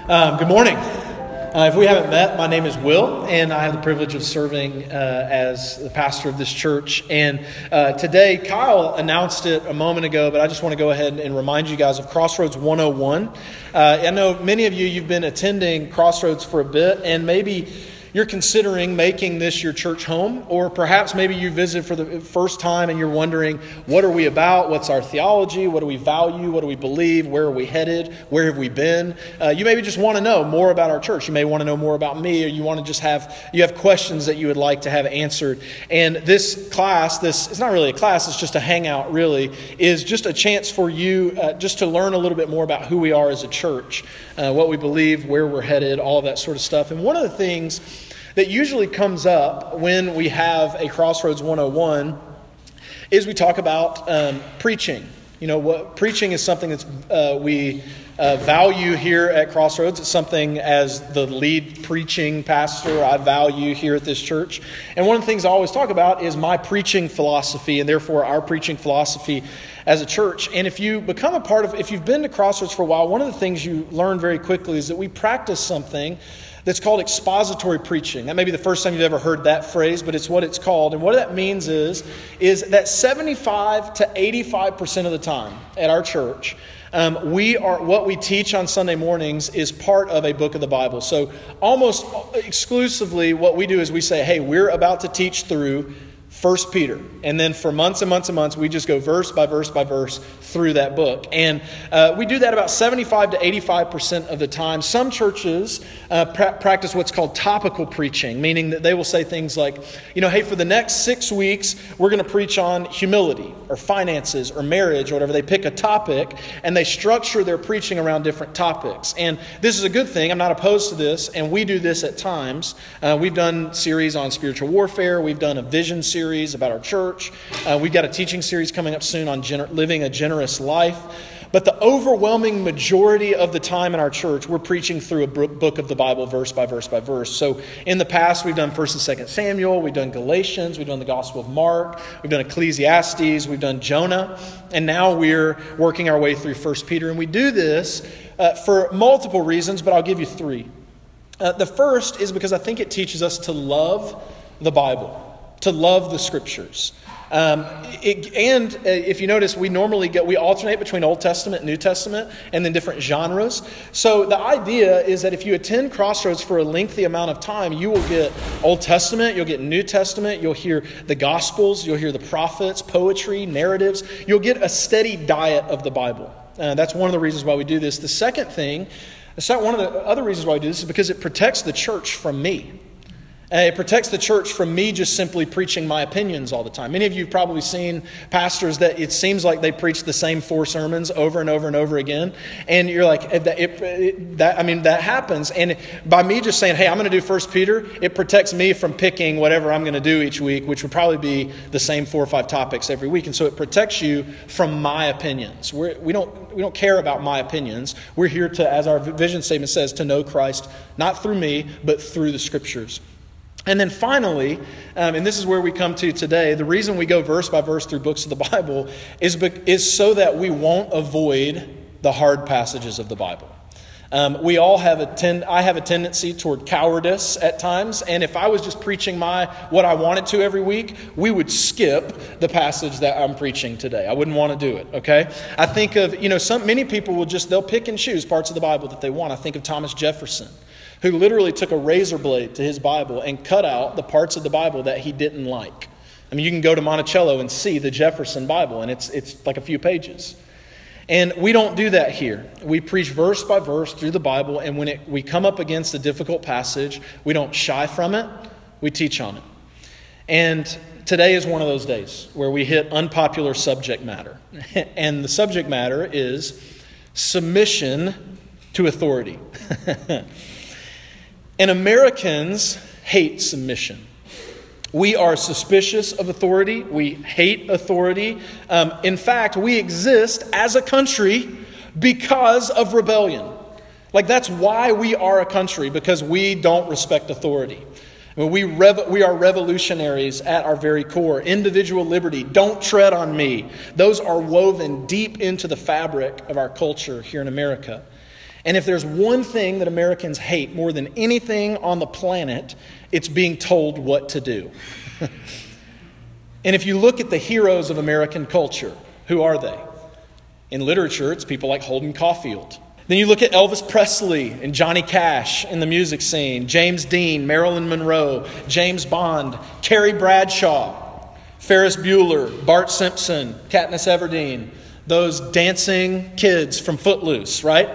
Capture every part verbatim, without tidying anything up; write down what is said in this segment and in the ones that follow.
Um, good morning. Uh, if we haven't met, my name is Will, and I have the privilege of serving uh, as the pastor of this church. And uh, today, Kyle announced it a moment ago, but I just want to go ahead and remind you guys of Crossroads one oh one. Uh, I know many of you, you've been attending Crossroads for a bit, and maybe you're considering making this your church home, or perhaps maybe you visit for the first time and you're wondering, what are we about? What's our theology? What do we value? What do we believe? Where are we headed? Where have we been? Uh, you maybe just want to know more about our church. You may want to know more about me, or you want to just have, you have questions that you would like to have answered. And this class, this, it's not really a class, it's just a hangout really, is just a chance for you uh, just to learn a little bit more about who we are as a church, uh, what we believe, where we're headed, all of that sort of stuff. And one of the things that usually comes up when we have a Crossroads one oh one is we talk about um, preaching. You know, what preaching is something that uh, we uh, value here at Crossroads. It's something, as the lead preaching pastor, I value here at this church. And one of the things I always talk about is my preaching philosophy, and therefore our preaching philosophy as a church. And if you become a part of, if you've been to Crossroads for a while, one of the things you learn very quickly is that we practice something that's called expository preaching. That may be the first time you've ever heard that phrase, but it's what it's called. And what that means is, is that seventy-five to eighty-five percent of the time at our church, um, we are what we teach on Sunday mornings is part of a book of the Bible. So almost exclusively what we do is we say, hey, we're about to teach through First Peter. And then for months and months and months, we just go verse by verse by verse through that book. And uh, we do that about seventy-five to eighty-five percent of the time. Some churches uh, pra- practice what's called topical preaching, meaning that they will say things like, you know, hey, for the next six weeks, we're going to preach on humility or finances or marriage or whatever. They pick a topic and they structure their preaching around different topics. And this is a good thing. I'm not opposed to this. And we do this at times. Uh, we've done series on spiritual warfare. We've done a vision series about our church. Uh, we've got a teaching series coming up soon on gener- living a generous life. But the overwhelming majority of the time in our church, we're preaching through a book of the Bible, verse by verse by verse. So in the past, we've done First and Second Samuel, we've done Galatians, we've done the Gospel of Mark, we've done Ecclesiastes, we've done Jonah, and now we're working our way through First Peter. And we do this uh, for multiple reasons, but I'll give you three. Uh, the first is because I think it teaches us to love the Bible, to love the Scriptures. Um, it, and uh, if you notice, we normally get, we alternate between Old Testament and New Testament and then different genres. So the idea is that if you attend Crossroads for a lengthy amount of time, you will get Old Testament, you'll get New Testament, you'll hear the Gospels, you'll hear the prophets, poetry, narratives. You'll get a steady diet of the Bible. Uh, that's one of the reasons why we do this. The second thing, one of the other reasons why we do this is because it protects the church from me. Uh, it protects the church from me just simply preaching my opinions all the time. Many of you have probably seen pastors that it seems like they preach the same four sermons over and over and over again. And you're like, it, it, it, that, I mean, that happens. And by me just saying, hey, I'm going to do First Peter, it protects me from picking whatever I'm going to do each week, which would probably be the same four or five topics every week. And so it protects you from my opinions. We're, we don't we don't care about my opinions. We're here to, as our vision statement says, to know Christ, not through me, but through the Scriptures. And then finally, um, and this is where we come to today, the reason we go verse by verse through books of the Bible is, be- is so that we won't avoid the hard passages of the Bible. Um, we all have a ten- I have a tendency toward cowardice at times, and if I was just preaching my what I wanted to every week, we would skip the passage that I'm preaching today. I wouldn't want to do it, okay? I think of, you know, some many people will just, they'll pick and choose parts of the Bible that they want. I think of Thomas Jefferson, who literally took a razor blade to his Bible and cut out the parts of the Bible that he didn't like. I mean, you can go to Monticello and see the Jefferson Bible, and it's it's like a few pages. And we don't do that here. We preach verse by verse through the Bible, and when it, we come up against a difficult passage, we don't shy from it, we teach on it. And today is one of those days where we hit unpopular subject matter. And the subject matter is submission to authority. And Americans hate submission. We are suspicious of authority. We hate authority. Um, in fact, we exist as a country because of rebellion. Like, that's why we are a country, because we don't respect authority. I mean, we, rev- we are revolutionaries at our very core. Individual liberty, don't tread on me. Those are woven deep into the fabric of our culture here in America. And if there's one thing that Americans hate more than anything on the planet, it's being told what to do. And if you look at the heroes of American culture, who are they? In literature, it's people like Holden Caulfield. Then you look at Elvis Presley and Johnny Cash in the music scene, James Dean, Marilyn Monroe, James Bond, Carrie Bradshaw, Ferris Bueller, Bart Simpson, Katniss Everdeen, those dancing kids from Footloose, right?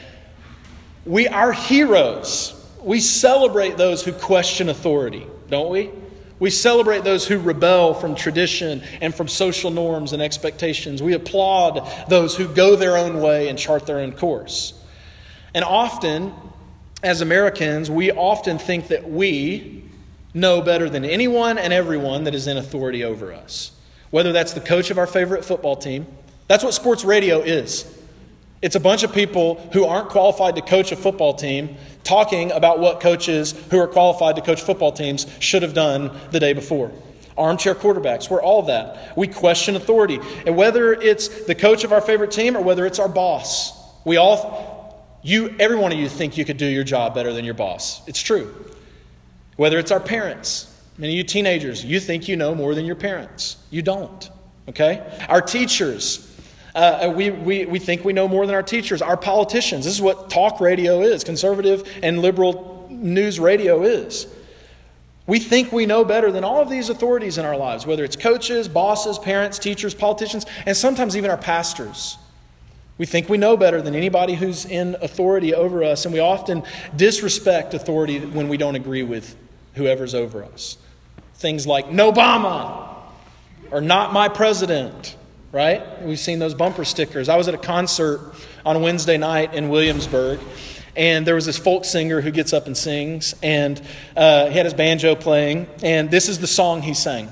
We are heroes. We celebrate those who question authority, don't we? We celebrate those who rebel from tradition and from social norms and expectations. We applaud those who go their own way and chart their own course. And often, as Americans, we often think that we know better than anyone and everyone that is in authority over us. Whether that's the coach of our favorite football team. That's what sports radio is. It's a bunch of people who aren't qualified to coach a football team talking about what coaches who are qualified to coach football teams should have done the day before. Armchair quarterbacks, we're all that. We question authority. And whether it's the coach of our favorite team or whether it's our boss, we all, you, every one of you think you could do your job better than your boss. It's true. Whether it's our parents, many of you teenagers, you think you know more than your parents. You don't, okay? Our teachers, Uh, we, we, we think we know more than our teachers. Our politicians. This is what talk radio is. Conservative and liberal news radio is. We think we know better than all of these authorities in our lives, whether it's coaches, bosses, parents, teachers, politicians, and sometimes even our pastors. We think we know better than anybody who's in authority over us, and we often disrespect authority when we don't agree with whoever's over us. Things like, "No Obama," or "Not my president." Right? We've seen those bumper stickers. I was at a concert on Wednesday night in Williamsburg, and there was this folk singer who gets up and sings, and uh, he had his banjo playing, and this is the song he sang.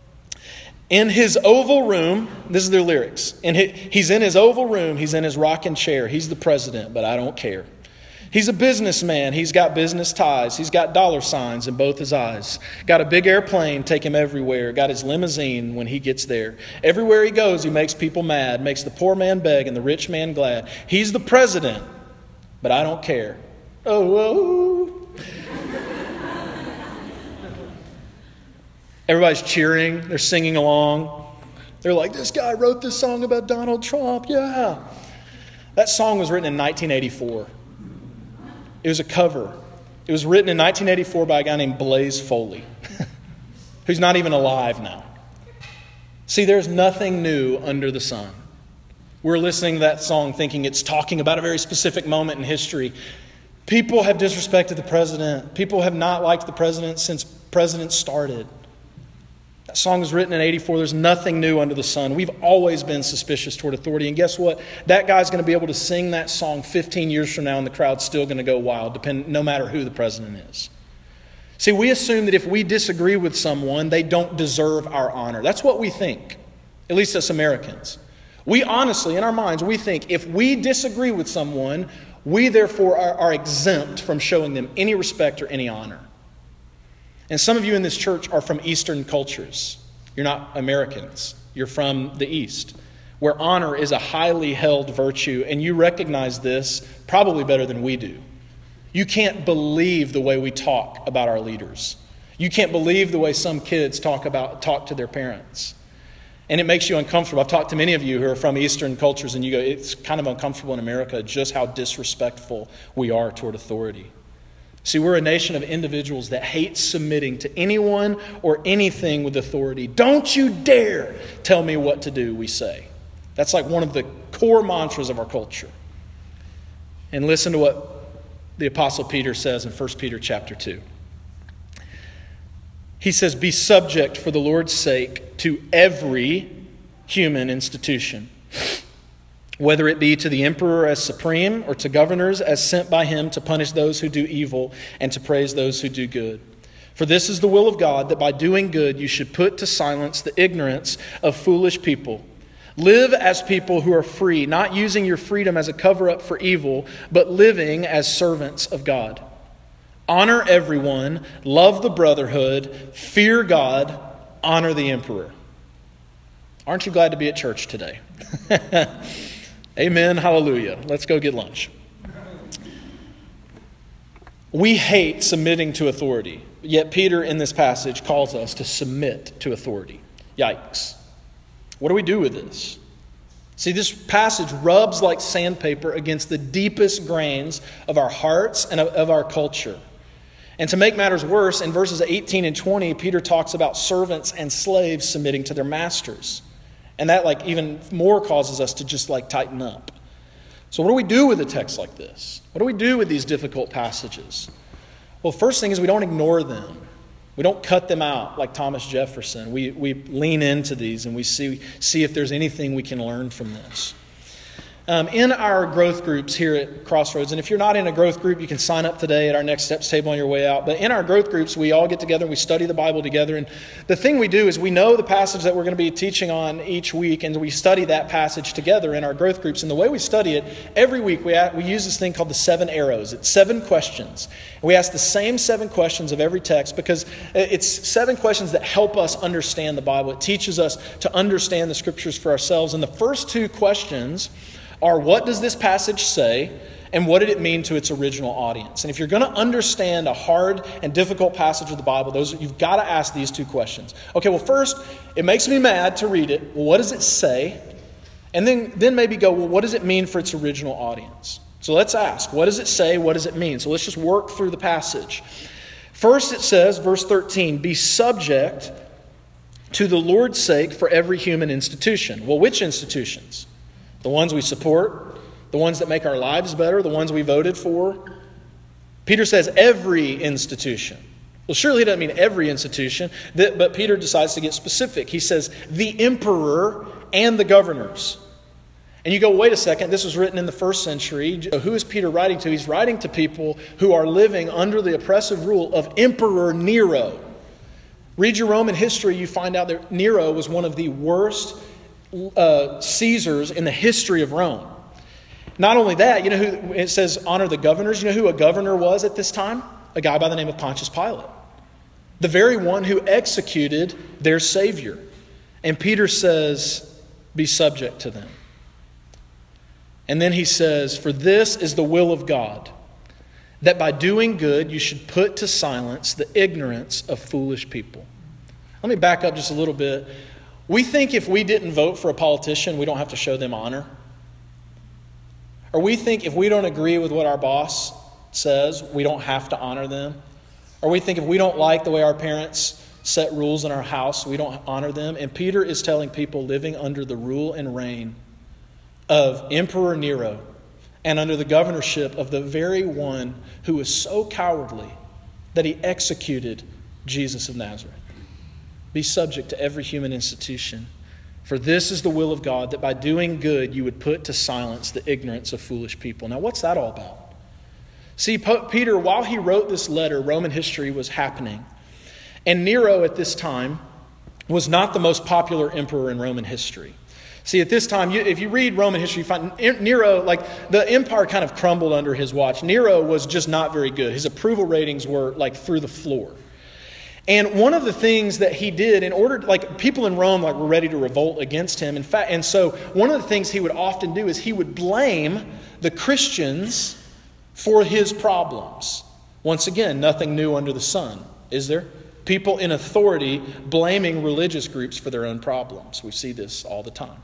In his oval room, this is their lyrics, and he, he's in his oval room, he's in his rocking chair, he's the president, but I don't care. He's a businessman. He's got business ties. He's got dollar signs in both his eyes. Got a big airplane, take him everywhere. Got his limousine when he gets there. Everywhere he goes, he makes people mad, makes the poor man beg and the rich man glad. He's the president, but I don't care. Oh, oh. Everybody's cheering. They're singing along. They're like, "This guy wrote this song about Donald Trump." Yeah. That song was written in nineteen eighty-four. It was a cover. It was written in nineteen eighty-four by a guy named Blaze Foley, who's not even alive now. See, there's nothing new under the sun. We're listening to that song thinking it's talking about a very specific moment in history. People have disrespected the president. People have not liked the president since presidents started. That song was written in eighty-four. There's nothing new under the sun. We've always been suspicious toward authority. And guess what? That guy's going to be able to sing that song fifteen years from now, and the crowd's still going to go wild, depend, no matter who the president is. See, we assume that if we disagree with someone, they don't deserve our honor. That's what we think, at least as Americans. We honestly, in our minds, we think if we disagree with someone, we therefore are, are exempt from showing them any respect or any honor. And some of you in this church are from Eastern cultures. You're not Americans. You're from the East, where honor is a highly held virtue, and you recognize this probably better than we do. You can't believe the way we talk about our leaders. You can't believe the way some kids talk about talk to their parents. And it makes you uncomfortable. I've talked to many of you who are from Eastern cultures, and you go, it's kind of uncomfortable in America just how disrespectful we are toward authority. See, we're a nation of individuals that hate submitting to anyone or anything with authority. Don't you dare tell me what to do, we say. That's like one of the core mantras of our culture. And listen to what the Apostle Peter says in First Peter chapter two. He says, "Be subject for the Lord's sake to every human institution, whether it be to the emperor as supreme or to governors as sent by him to punish those who do evil and to praise those who do good. For this is the will of God, that by doing good you should put to silence the ignorance of foolish people. Live as people who are free, not using your freedom as a cover-up for evil, but living as servants of God. Honor everyone, love the brotherhood, fear God, honor the emperor." Aren't you glad to be at church today? Amen, hallelujah. Let's go get lunch. We hate submitting to authority, yet Peter in this passage calls us to submit to authority. Yikes. What do we do with this? See, this passage rubs like sandpaper against the deepest grains of our hearts and of, of our culture. And to make matters worse, in verses eighteen and twenty, Peter talks about servants and slaves submitting to their masters. And that like even more causes us to just like tighten up. So what do we do with a text like this? What do we do with these difficult passages? Well, first thing is we don't ignore them. We don't cut them out like Thomas Jefferson. We we lean into these and we see, see if there's anything we can learn from this. Um, in our growth groups here at Crossroads, and if you're not in a growth group, you can sign up today at our Next Steps table on your way out. But in our growth groups, we all get together and we study the Bible together. And the thing we do is we know the passage that we're going to be teaching on each week, and we study that passage together in our growth groups. And the way we study it, every week we, we use this thing called the seven arrows. It's seven questions. And we ask the same seven questions of every text because it's seven questions that help us understand the Bible. It teaches us to understand the Scriptures for ourselves. And the first two questions are, what does this passage say, and what did it mean to its original audience? And if you're going to understand a hard and difficult passage of the Bible, those you've got to ask these two questions. Okay, well, first, it makes me mad to read it. Well, what does it say? And then, then maybe go, well, what does it mean for its original audience? So let's ask, what does it say? What does it mean? So let's just work through the passage. First, it says, verse thirteen, be subject to the Lord's sake for every human institution. Well, which institutions? The ones we support, the ones that make our lives better, the ones we voted for. Peter says every institution. Well, surely he doesn't mean every institution, but Peter decides to get specific. He says the emperor and the governors. And you go, wait a second, this was written in the first century. Who is Peter writing to? He's writing to people who are living under the oppressive rule of Emperor Nero. Read your Roman history, you find out that Nero was one of the worst Uh, Caesars in the history of Rome. Not only that, you know who it says honor the governors. You know who a governor was at this time? A guy by the name of Pontius Pilate, the very one who executed their Savior. And Peter says, be subject to them. And then he says, for this is the will of God, that by doing good you should put to silence the ignorance of foolish people. Let me back up just a little bit. We think if we didn't vote for a politician, we don't have to show them honor. Or we think if we don't agree with what our boss says, we don't have to honor them. Or we think if we don't like the way our parents set rules in our house, we don't honor them. And Peter is telling people living under the rule and reign of Emperor Nero and under the governorship of the very one who was so cowardly that he executed Jesus of Nazareth. Be subject to every human institution. For this is the will of God, that by doing good you would put to silence the ignorance of foolish people. Now, what's that all about? See, Peter, while he wrote this letter, Roman history was happening. And Nero at this time was not the most popular emperor in Roman history. See, at this time, you, if you read Roman history, you find Nero, like the empire kind of crumbled under his watch. Nero was just not very good. His approval ratings were like through the floor. And one of the things that he did in order, like people in Rome like were ready to revolt against him. In fact, and so one of the things he would often do is he would blame the Christians for his problems. Once again, nothing new under the sun, is there? People in authority blaming religious groups for their own problems. We see this all the time.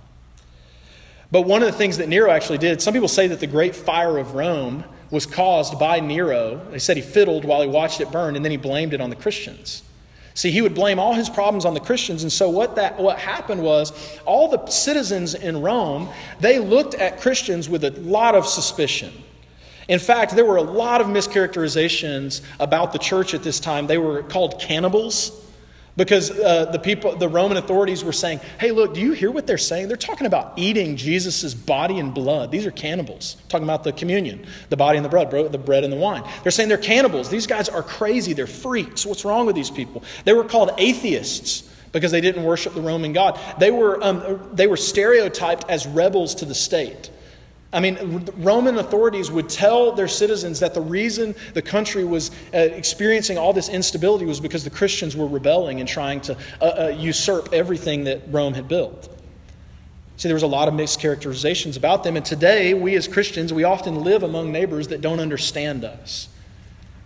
But one of the things that Nero actually did, some people say that the Great Fire of Rome was caused by Nero. They said he fiddled while he watched it burn, and then he blamed it on the Christians. See, he would blame all his problems on the Christians. And so what that what happened was all the citizens in Rome, they looked at Christians with a lot of suspicion. In fact, there were a lot of mischaracterizations about the church at this time. They were called cannibals because uh, the people, the Roman authorities were saying, hey, look, do you hear what they're saying? They're talking about eating Jesus' body and blood. These are cannibals. Talking about the communion, the body and the bread, the bread and the wine. They're saying they're cannibals. These guys are crazy. They're freaks. What's wrong with these people? They were called atheists because they didn't worship the Roman God. They were, um, they were stereotyped as rebels to the state. I mean, Roman authorities would tell their citizens that the reason the country was uh, experiencing all this instability was because the Christians were rebelling and trying to uh, uh, usurp everything that Rome had built. See, there was a lot of mischaracterizations about them. And today, we as Christians, we often live among neighbors that don't understand us.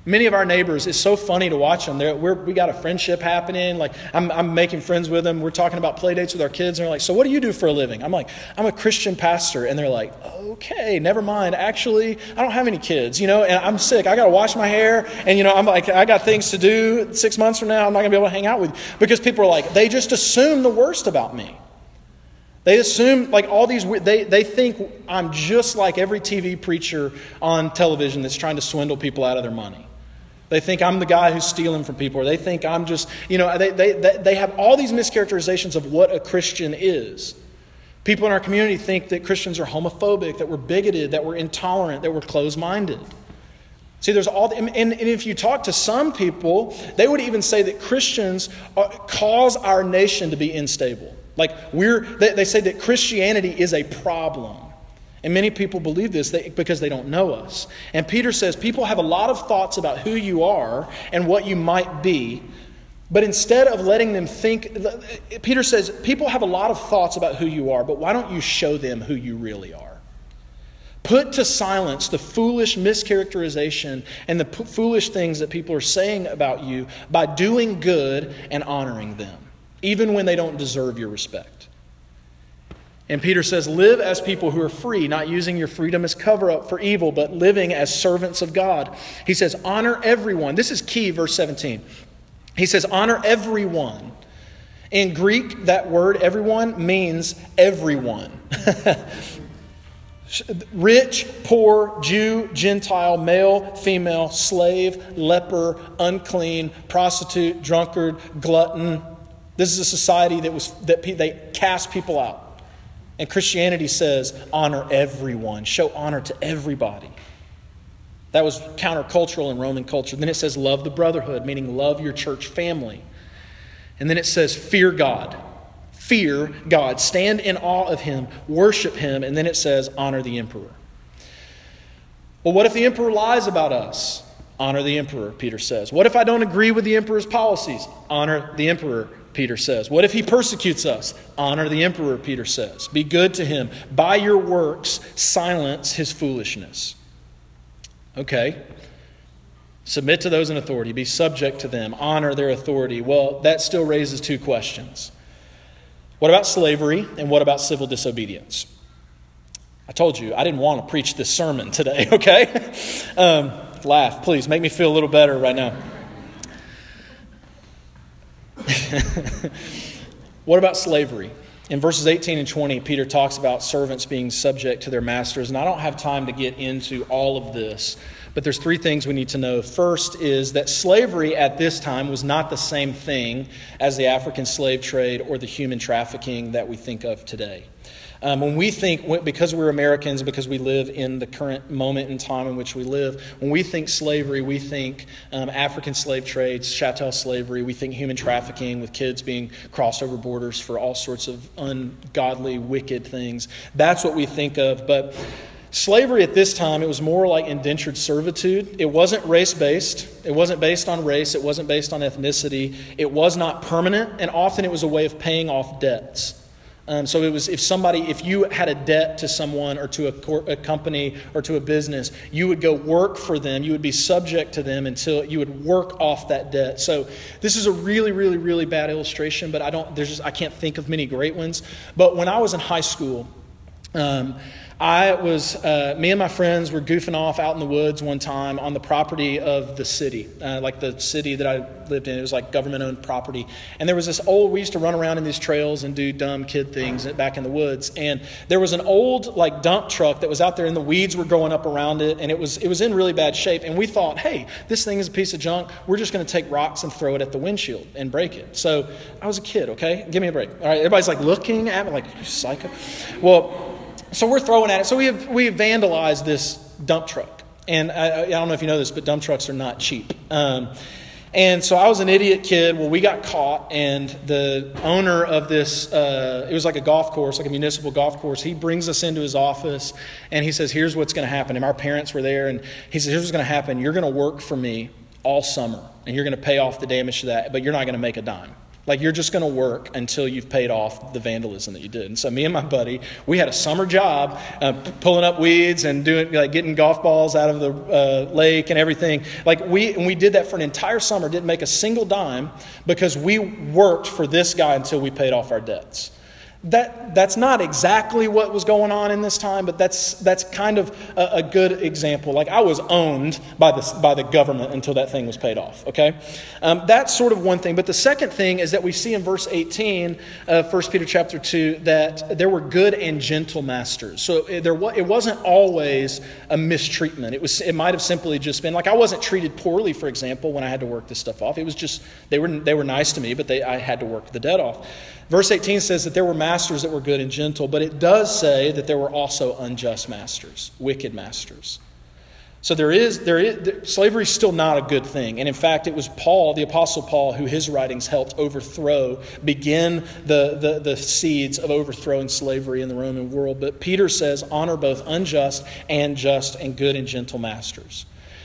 Many of our neighbors, it's so funny to watch them. They're, we're, we got a friendship happening. Like I'm, I'm making friends with them. We're talking about play dates with our kids. And they're like, so what do you do for a living? I'm like, I'm a Christian pastor. And they're like, okay, never mind. Actually, I don't have any kids, you know, and I'm sick. I got to wash my hair. And, you know, I'm like, I got things to do. Six months from now, I'm not going to be able to hang out with you. Because people are like, they just assume the worst about me. They assume like all these, they, they think I'm just like every T V preacher on television that's trying to swindle people out of their money. They think I'm the guy who's stealing from people, or they think I'm just, you know, they, they, they have all these mischaracterizations of what a Christian is. People in our community think that Christians are homophobic, that we're bigoted, that we're intolerant, that we're closed-minded. See, there's all, and, and if you talk to some people, they would even say that Christians are, cause our nation to be unstable. Like we're, they, they say that Christianity is a problem. And many people believe this because they don't know us. And Peter says people have a lot of thoughts about who you are and what you might be. But instead of letting them think, Peter says people have a lot of thoughts about who you are, but why don't you show them who you really are? Put to silence the foolish mischaracterization and the p- foolish things that people are saying about you by doing good and honoring them, even when they don't deserve your respect. And Peter says, live as people who are free, not using your freedom as cover up for evil, but living as servants of God. He says, honor everyone. This is key, verse seventeen. He says, honor everyone. In Greek, that word everyone means everyone. Rich, poor, Jew, Gentile, male, female, slave, leper, unclean, prostitute, drunkard, glutton. This is a society that was that they cast people out. And Christianity says, honor everyone. Show honor to everybody. That was countercultural in Roman culture. Then it says, love the brotherhood, meaning love your church family. And then it says, fear God. Fear God. Stand in awe of Him. Worship Him. And then it says, honor the emperor. Well, what if the emperor lies about us? Honor the emperor, Peter says. What if I don't agree with the emperor's policies? Honor the emperor, Peter says. What if he persecutes us? Honor the emperor, Peter says. Be good to him. By your works, silence his foolishness. Okay. Submit to those in authority. Be subject to them. Honor their authority. Well, that still raises two questions. What about slavery and what about civil disobedience? I told you I didn't want to preach this sermon today, okay? um, laugh, please. Make me feel a little better right now. What about slavery? In verses eighteen and twenty, Peter talks about servants being subject to their masters. And I don't have time to get into all of this, but there's three things we need to know. First is that slavery at this time was not the same thing as the African slave trade or the human trafficking that we think of today. Um, when we think, because we're Americans, because we live in the current moment in time in which we live, when we think slavery, we think um, African slave trades, chattel slavery, we think human trafficking with kids being crossed over borders for all sorts of ungodly, wicked things. That's what we think of. But slavery at this time, it was more like indentured servitude. It wasn't race-based. It wasn't based on race. It wasn't based on ethnicity. It was not permanent, and often it was a way of paying off debts. Um, so it was if somebody, if you had a debt to someone or to a, cor- a company or to a business, you would go work for them. You would be subject to them until you would work off that debt. So this is a really, really, really bad illustration, but I don't. There's just I can't think of many great ones. But when I was in high school, um, I was, uh, me and my friends were goofing off out in the woods one time on the property of the city, uh, like the city that I lived in. It was like government-owned property. And there was this old, we used to run around in these trails and do dumb kid things back in the woods. And there was an old, like, dump truck that was out there and the weeds were growing up around it. And it was it was in really bad shape. And we thought, hey, this thing is a piece of junk. We're just going to take rocks and throw it at the windshield and break it. So I was a kid, okay? Give me a break. All right, everybody's like looking at me like, you psycho. Well, so we're throwing at it. So we have we have vandalized this dump truck. And I, I don't know if you know this, but dump trucks are not cheap. Um, and so I was an idiot kid. Well, we got caught, and the owner of this, uh, it was like a golf course, like a municipal golf course. He brings us into his office, and he says, here's what's going to happen. And our parents were there, and he says, here's what's going to happen. You're going to work for me all summer, and you're going to pay off the damage to that, but you're not going to make a dime. Like, you're just going to work until you've paid off the vandalism that you did. And so me and my buddy, we had a summer job uh, pulling up weeds and doing like getting golf balls out of the uh, lake and everything. Like we and we did that for an entire summer, didn't make a single dime because we worked for this guy until we paid off our debts. That that's not exactly what was going on in this time, but that's that's kind of a, a good example. Like, I was owned by the by the government until that thing was paid off. Okay, um, that's sort of one thing. But the second thing is that we see in verse eighteen, uh, First Peter chapter two, that there were good and gentle masters. So it, there it wasn't always a mistreatment. It was it might have simply just been like, I wasn't treated poorly, for example, when I had to work this stuff off. It was just they were they were nice to me, but they I had to work the debt off. Verse eighteen says that there were masters that were good and gentle, but it does say that there were also unjust masters, wicked masters. So there is, there is slavery is still not a good thing. And in fact, it was Paul, the Apostle Paul, who his writings helped overthrow, begin the, the, the seeds of overthrowing slavery in the Roman world. But Peter says, honor both unjust and just and good and gentle masters.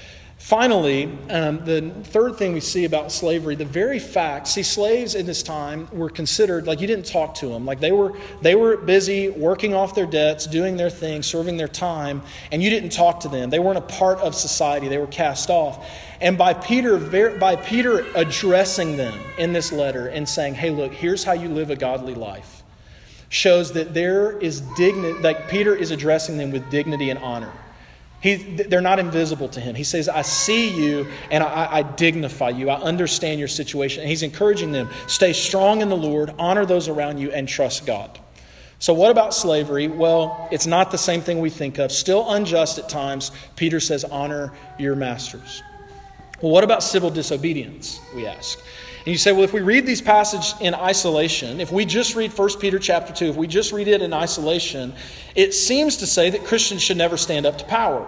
Finally, um, the third thing we see about slavery, the very fact, see, slaves in this time were considered, like, you didn't talk to them. Like, they were they were busy working off their debts, doing their thing, serving their time, and you didn't talk to them. They weren't a part of society. They were cast off. And by Peter, by Peter addressing them in this letter and saying, hey, look, here's how you live a godly life, shows that there is dignity, like Peter is addressing them with dignity and honor. He, they're not invisible to him. He says, I see you and I, I dignify you. I understand your situation. And he's encouraging them, stay strong in the Lord, honor those around you, and trust God. So what about slavery? Well, it's not the same thing we think of. Still unjust at times. Peter says, honor your masters. Well, what about civil disobedience, we ask? And you say, well, if we read these passages in isolation, if we just read First Peter chapter two, if we just read it in isolation, it seems to say that Christians should never stand up to power.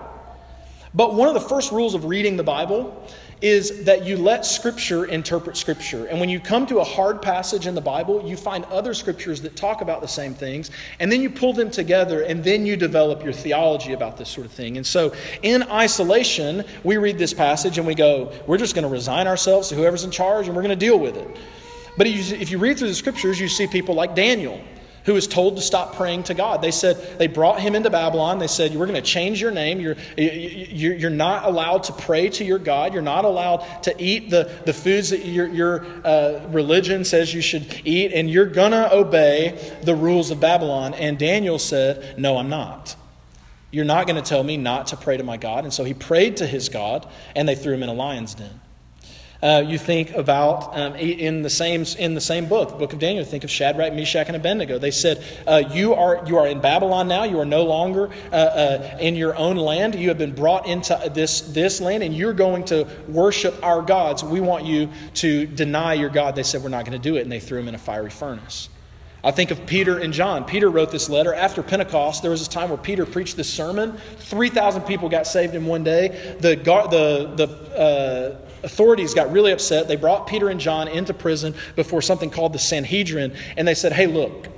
But one of the first rules of reading the Bible is that you let Scripture interpret Scripture. And when you come to a hard passage in the Bible, you find other Scriptures that talk about the same things, and then you pull them together, and then you develop your theology about this sort of thing. And so in isolation, we read this passage and we go, we're just going to resign ourselves to whoever's in charge, and we're going to deal with it. But if you read through the Scriptures, you see people like Daniel, who was told to stop praying to God. They said, they brought him into Babylon. They said, we're going to change your name. You're, you're not allowed to pray to your God. You're not allowed to eat the, the foods that your, your uh, religion says you should eat. And you're going to obey the rules of Babylon. And Daniel said, no, I'm not. You're not going to tell me not to pray to my God. And so he prayed to his God, and they threw him in a lion's den. Uh, you think about um, in the same in the same book, the book of Daniel. Think of Shadrach, Meshach, and Abednego. They said, uh, "You are you are in Babylon now. You are no longer uh, uh, in your own land. You have been brought into this this land, and you're going to worship our gods. We want you to deny your God." They said, "We're not going to do it," and they threw him in a fiery furnace. I think of Peter and John. Peter wrote this letter after Pentecost. There was this time where Peter preached this sermon. three thousand people got saved in one day. The the the uh, authorities got really upset. They brought Peter and John into prison before something called the Sanhedrin, and they said, "Hey, look,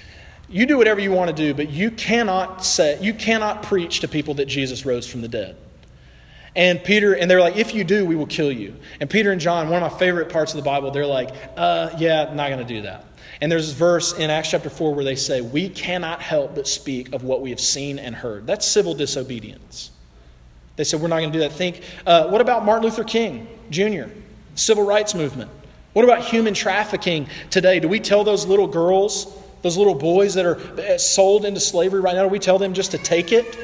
you do whatever you want to do, but you cannot say you cannot preach to people that Jesus rose from the dead." And Peter, and they're like, "If you do, we will kill you." And Peter and John, one of my favorite parts of the Bible, they're like, uh, yeah, not going to do that. And there's this verse in Acts chapter four where they say, we cannot help but speak of what we have seen and heard. That's civil disobedience. They said, we're not going to do that. Think, uh, what about Martin Luther King Junior, civil rights movement? What about human trafficking today? Do we tell those little girls, those little boys that are sold into slavery right now, do we tell them just to take it?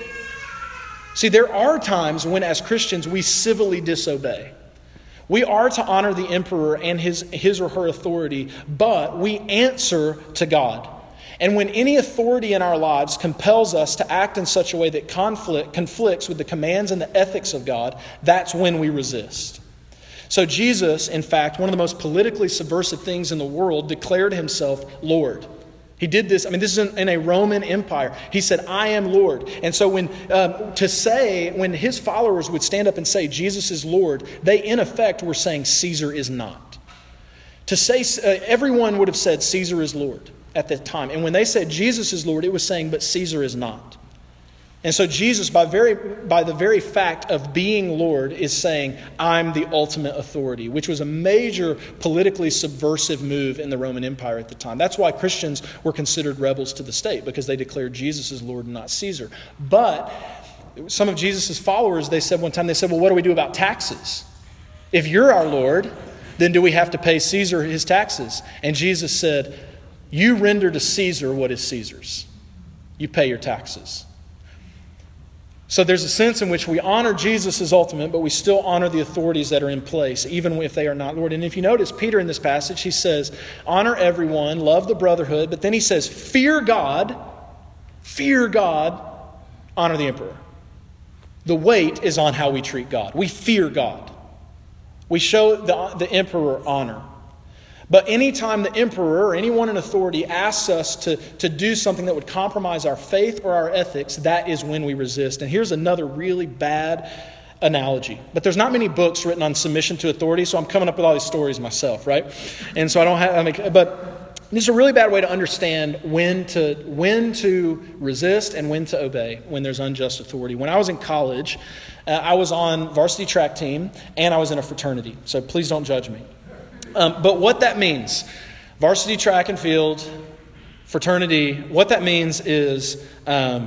See, there are times when as Christians we civilly disobey. We are to honor the emperor and his, his or her authority, but we answer to God. And when any authority in our lives compels us to act in such a way that conflict, conflicts with the commands and the ethics of God, that's when we resist. So Jesus, in fact, one of the most politically subversive things in the world, declared himself Lord. He did this, I mean, this is in, in a Roman Empire. He said, I am Lord. And so when um, to say, when his followers would stand up and say, Jesus is Lord, they in effect were saying Caesar is not. To say, uh, everyone would have said Caesar is Lord at that time. And when they said Jesus is Lord, it was saying, but Caesar is not. And so Jesus, by very by the very fact of being Lord, is saying, I'm the ultimate authority, which was a major politically subversive move in the Roman Empire at the time. That's why Christians were considered rebels to the state, because they declared Jesus as Lord and not Caesar. But some of Jesus' followers, they said one time, they said, well, what do we do about taxes? If you're our Lord, then do we have to pay Caesar his taxes? And Jesus said, you render to Caesar what is Caesar's. You pay your taxes. So there's a sense in which we honor Jesus as ultimate, but we still honor the authorities that are in place, even if they are not Lord. And if you notice, Peter in this passage, he says, honor everyone, love the brotherhood, but then he says, fear God, fear God, honor the emperor. The weight is on how we treat God. We fear God. We show the, the emperor honor. But anytime the emperor or anyone in authority asks us to, to do something that would compromise our faith or our ethics, that is when we resist. And here's another really bad analogy. But there's not many books written on submission to authority, so I'm coming up with all these stories myself, right? And so I don't have, I mean, but this is a really bad way to understand when to when to resist and when to obey when there's unjust authority. When I was in college, uh, I was on varsity track team and I was in a fraternity. So please don't judge me. Um, but what that means, varsity track and field, fraternity, what that means is um,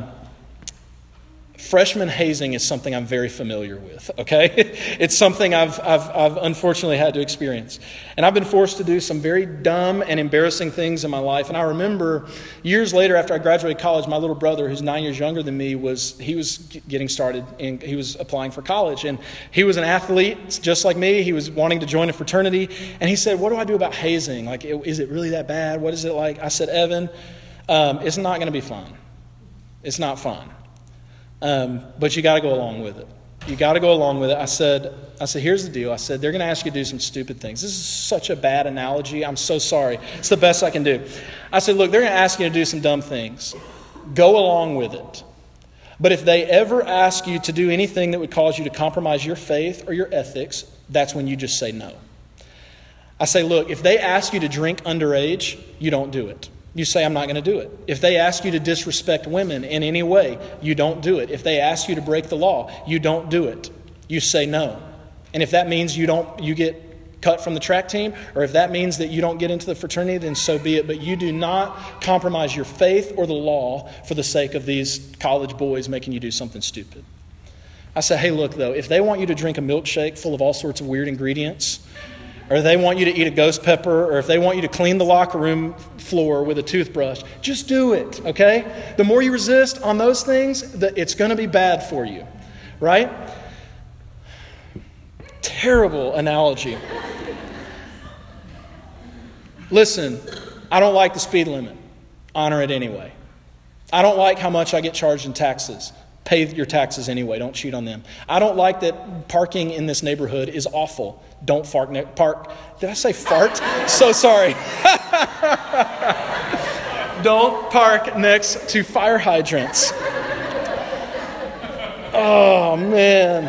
freshman hazing is something I'm very familiar with, okay? It's something I've, I've, I've unfortunately had to experience. And I've been forced to do some very dumb and embarrassing things in my life. And I remember years later after I graduated college, my little brother, who's nine years younger than me, was he was getting started and he was applying for college. And he was an athlete just like me. He was wanting to join a fraternity. And he said, what do I do about hazing? Like, is it really that bad? What is it like? I said, Evan, um, it's not going to be fun. It's not fun. Um, but you got to go along with it. You got to go along with it. I said, I said, here's the deal. I said, they're going to ask you to do some stupid things. This is such a bad analogy. I'm so sorry. It's the best I can do. I said, look, they're going to ask you to do some dumb things. Go along with it. But if they ever ask you to do anything that would cause you to compromise your faith or your ethics, that's when you just say no. I say, look, if they ask you to drink underage, you don't do it. You say, I'm not going to do it. If they ask you to disrespect women in any way, you don't do it. If they ask you to break the law, you don't do it. You say no. And if that means you don't, you get cut from the track team, or if that means that you don't get into the fraternity, then so be it. But you do not compromise your faith or the law for the sake of these college boys making you do something stupid. I say, hey, look, though, if they want you to drink a milkshake full of all sorts of weird ingredients, or they want you to eat a ghost pepper, or if they want you to clean the locker room floor with a toothbrush, just do it, okay? The more you resist on those things, the, it's going to be bad for you, right? Terrible analogy. Listen, I don't like the speed limit. Honor it anyway. I don't like how much I get charged in taxes. Pay your taxes anyway. Don't cheat on them. I don't like that parking in this neighborhood is awful. Don't fart ne- park. Did I say fart? So sorry. Don't park next to fire hydrants. Oh, man.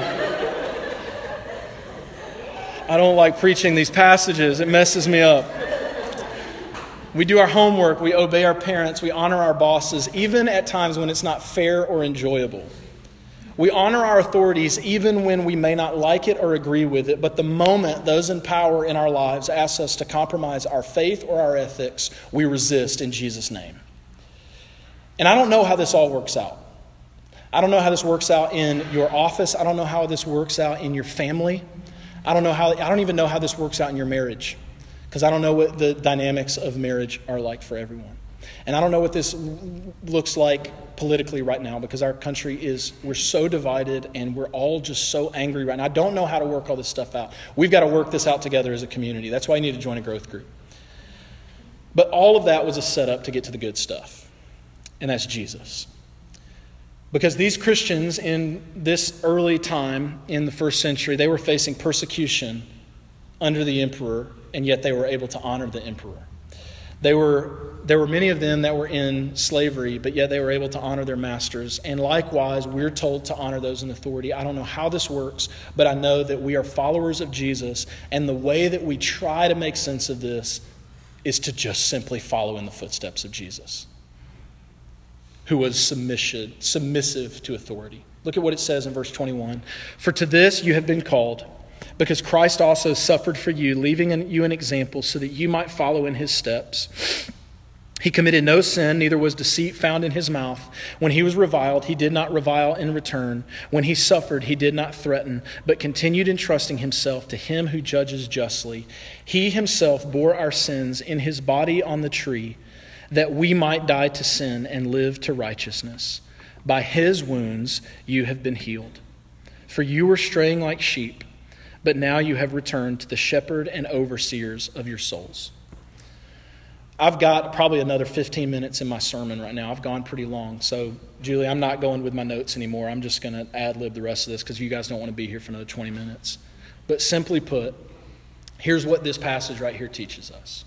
I don't like preaching these passages. It messes me up. We do our homework, we obey our parents, we honor our bosses, even at times when it's not fair or enjoyable. We honor our authorities even when we may not like it or agree with it, but the moment those in power in our lives ask us to compromise our faith or our ethics, we resist in Jesus' name. And I don't know how this all works out. I don't know how this works out in your office. I don't know how this works out in your family. I don't know how, I don't even know how this works out in your marriage. Because I don't know what the dynamics of marriage are like for everyone. And I don't know what this looks like politically right now, because our country is, we're so divided and we're all just so angry right now. I don't know how to work all this stuff out. We've got to work this out together as a community. That's why you need to join a growth group. But all of that was a setup to get to the good stuff. And that's Jesus. Because these Christians in this early time in the first century, they were facing persecution under the emperor, and yet they were able to honor the emperor. They were, there were many of them that were in slavery, but yet they were able to honor their masters. And likewise, we're told to honor those in authority. I don't know how this works, but I know that we are followers of Jesus, and the way that we try to make sense of this is to just simply follow in the footsteps of Jesus. who was submission, submissive to authority. Look at what it says in verse twenty-one. For to this you have been called, because Christ also suffered for you, leaving you an example so that you might follow in his steps. He committed no sin, neither was deceit found in his mouth. When he was reviled, he did not revile in return. When he suffered, he did not threaten, but continued entrusting himself to him who judges justly. He himself bore our sins in his body on the tree, that we might die to sin and live to righteousness. By his wounds you have been healed. For you were straying like sheep, but now you have returned to the shepherd and overseers of your souls. I've got probably another fifteen minutes in my sermon right now. I've gone pretty long. So, Julie, I'm not going with my notes anymore. I'm just going to ad-lib the rest of this because you guys don't want to be here for another twenty minutes. But simply put, here's what this passage right here teaches us.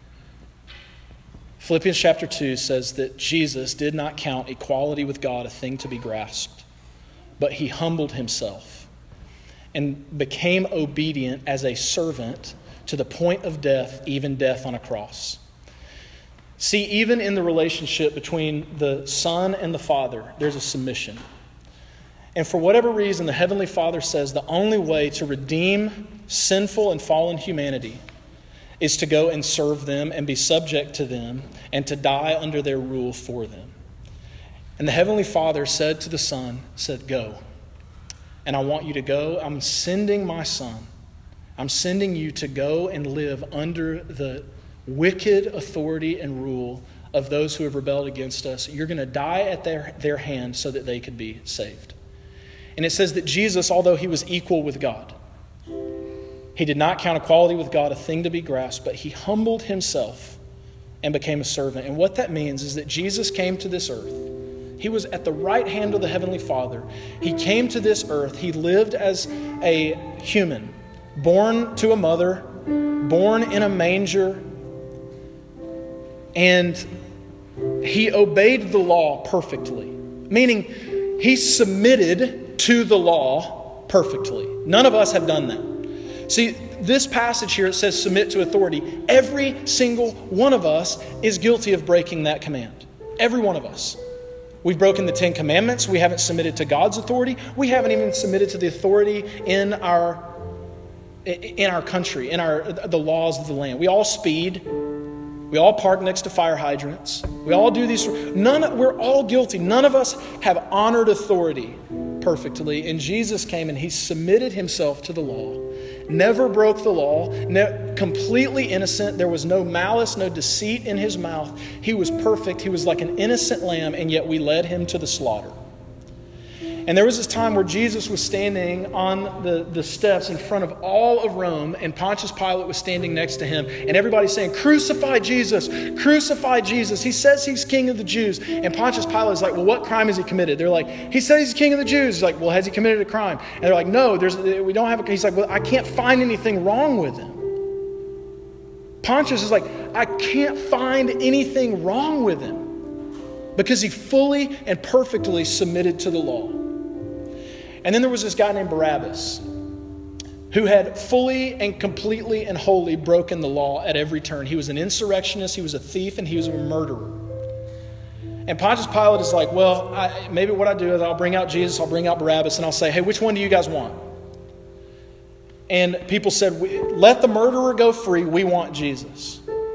Philippians chapter two says that Jesus did not count equality with God a thing to be grasped, but he humbled himself and became obedient as a servant to the point of death, even death on a cross. See, even in the relationship between the Son and the Father, there's a submission. And for whatever reason, the Heavenly Father says the only way to redeem sinful and fallen humanity is to go and serve them and be subject to them and to die under their rule for them. And the Heavenly Father said to the Son, said, go. And I want you to go. I'm sending my Son. I'm sending you to go and live under the wicked authority and rule of those who have rebelled against us. You're going to die at their, their hand so that they could be saved. And it says that Jesus, although he was equal with God, he did not count equality with God a thing to be grasped, but he humbled himself and became a servant. And what that means is that Jesus came to this earth. He was at the right hand of the Heavenly Father. He came to this earth. He lived as a human, born to a mother, born in a manger, and he obeyed the law perfectly, meaning he submitted to the law perfectly. None of us have done that. See, this passage here, it says submit to authority. Every single one of us is guilty of breaking that command. Every one of us. We've broken the Ten Commandments. We haven't submitted to God's authority. We haven't even submitted to the authority in our in our country, in our the laws of the land. We all speed. We all park next to fire hydrants. We all do these. None. We're all guilty. None of us have honored authority perfectly. And Jesus came and he submitted himself to the law. Never broke the law. Ne- completely innocent. There was no malice, no deceit in his mouth. He was perfect. He was like an innocent lamb, and yet we led him to the slaughter. And there was this time where Jesus was standing on the, the steps in front of all of Rome, and Pontius Pilate was standing next to him. And everybody's saying, crucify Jesus, crucify Jesus. He says he's king of the Jews. And Pontius Pilate is like, well, what crime has he committed? They're like, he says he's king of the Jews. He's like, well, has he committed a crime? And they're like, no, there's we don't have a... He's like, well, I can't find anything wrong with him. Pontius is like, I can't find anything wrong with him because he fully and perfectly submitted to the law. And then there was this guy named Barabbas who had fully and completely and wholly broken the law at every turn. He was an insurrectionist, he was a thief, and he was a murderer. And Pontius Pilate is like, well, I, maybe what I do is I'll bring out Jesus, I'll bring out Barabbas, and I'll say, hey, which one do you guys want? And people said, let the murderer go free, we want Jesus.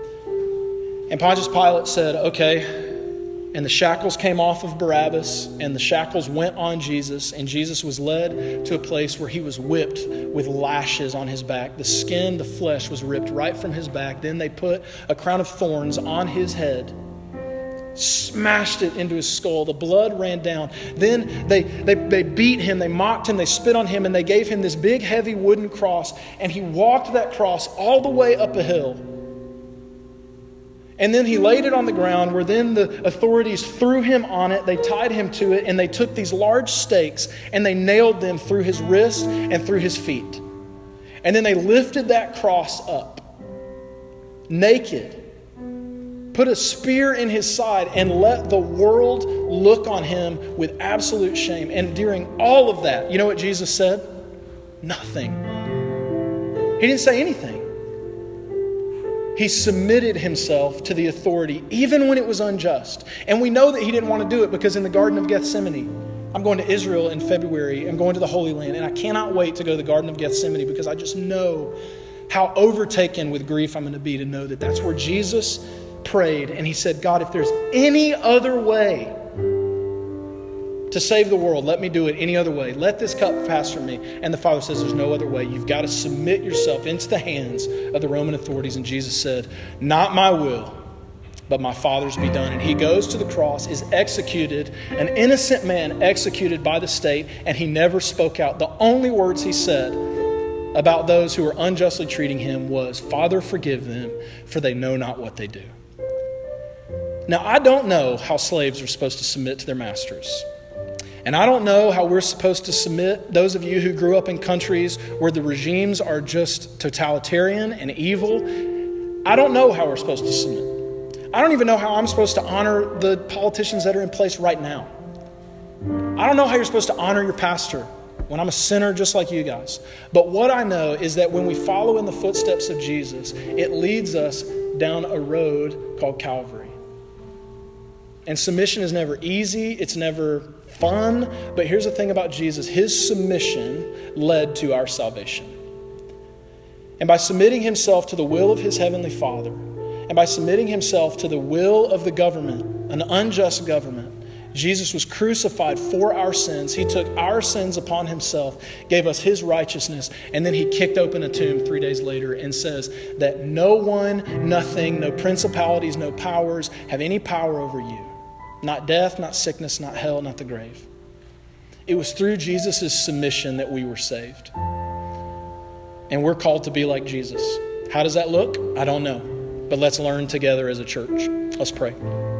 And Pontius Pilate said, okay. And the shackles came off of Barabbas, and the shackles went on Jesus, and Jesus was led to a place where he was whipped with lashes on his back. The skin, the flesh was ripped right from his back. Then they put a crown of thorns on his head, smashed it into his skull. The blood ran down. Then they, they, they beat him, they mocked him, they spit on him, and they gave him this big, heavy wooden cross, and he walked that cross all the way up a hill. And then he laid it on the ground, where then the authorities threw him on it. They tied him to it, and they took these large stakes and they nailed them through his wrists and through his feet. And then they lifted that cross up, naked, put a spear in his side, and let the world look on him with absolute shame. And during all of that, you know what Jesus said? Nothing. He didn't say anything. He submitted himself to the authority, even when it was unjust. And we know that he didn't want to do it because in the Garden of Gethsemane, I'm going to Israel in February. I'm going to the Holy Land, and I cannot wait to go to the Garden of Gethsemane because I just know how overtaken with grief I'm going to be to know that that's where Jesus prayed. And he said, God, if there's any other way to save the world, let me do it any other way. Let this cup pass from me. And the Father says, there's no other way. You've got to submit yourself into the hands of the Roman authorities. And Jesus said, not my will, but my Father's be done. And he goes to the cross, is executed, an innocent man executed by the state, and he never spoke out. The only words he said about those who were unjustly treating him was, Father, forgive them, for they know not what they do. Now, I don't know how slaves are supposed to submit to their masters. And I don't know how we're supposed to submit, those of you who grew up in countries where the regimes are just totalitarian and evil. I don't know how we're supposed to submit. I don't even know how I'm supposed to honor the politicians that are in place right now. I don't know how you're supposed to honor your pastor when I'm a sinner just like you guys. But what I know is that when we follow in the footsteps of Jesus, it leads us down a road called Calvary. And submission is never easy. It's never fun. But here's the thing about Jesus. His submission led to our salvation. And by submitting himself to the will of his heavenly Father, and by submitting himself to the will of the government, an unjust government, Jesus was crucified for our sins. He took our sins upon himself, gave us his righteousness, and then he kicked open a tomb three days later and says that no one, nothing, no principalities, no powers have any power over you. Not death, not sickness, not hell, not the grave. It was through Jesus' submission that we were saved. And we're called to be like Jesus. How does that look? I don't know. But let's learn together as a church. Let's pray.